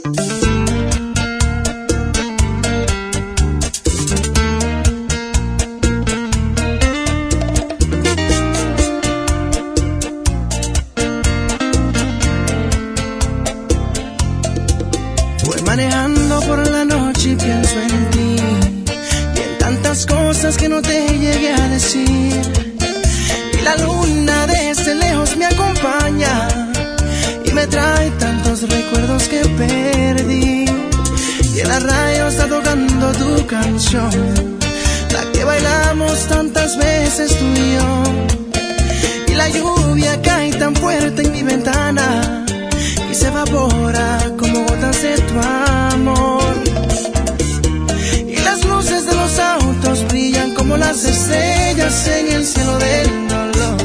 Voy manejando por la noche y pienso en ti y en tantas cosas que no te llegué a decir. Y la luna desde lejos me acompaña y me trae tantos recuerdos que perdí. Y en la radio está tocando tu canción, la que bailamos tantas veces tú y yo. Y la lluvia cae tan fuerte en mi ventana y se evapora como gotas de tu amor. Y las luces de los autos brillan como las estrellas en el cielo del dolor.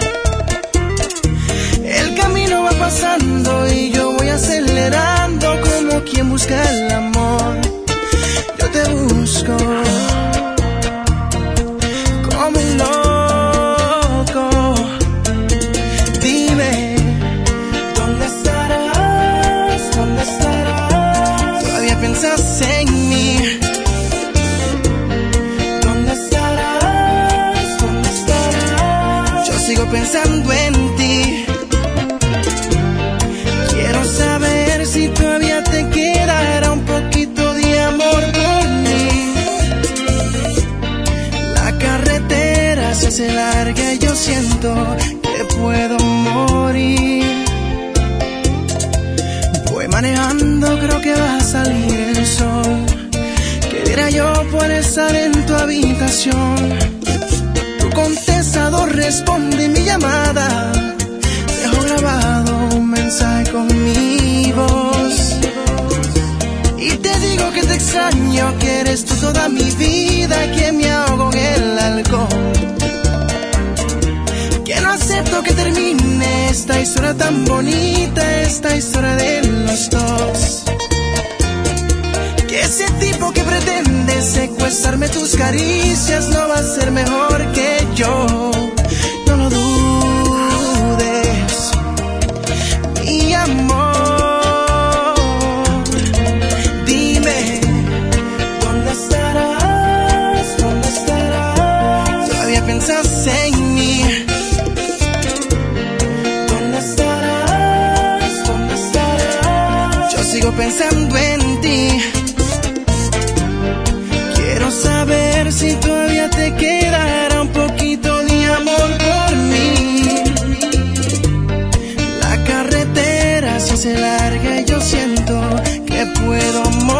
El camino va pasando y yo voy acelerando como quien busca el amor. Yo te busco como un loco. Dime, ¿dónde estarás? ¿Dónde estarás? Todavía piensas en mí. ¿Dónde estarás? ¿Dónde estarás? Yo sigo pensando en ti. Quiero saber si todavía te quedará un poquito de amor por mí. La carretera se hace larga y yo siento que puedo morir. Voy manejando, creo que va a salir el sol. ¿Qué diera yo por estar en tu habitación? Tu contestador responde mi llamada. Dejo grabado un mensaje con mi voz y te digo que te extraño, que eres tú toda mi vida, que me ahogo en el alcohol, que no acepto que termine esta historia tan bonita, esta historia de los dos. Que ese tipo que pretende secuestrarme tus caricias no va a ser mejor que yo. No lo dudes, mi amor. Dime, ¿dónde estarás? ¿Dónde estarás? Todavía piensas en mí. ¿Dónde estarás? ¿Dónde estarás? Yo sigo pensando en ti. Quiero saber si todavía te quedará un poquito de amor por mí. La carretera se hace larga y yo siento que puedo morir.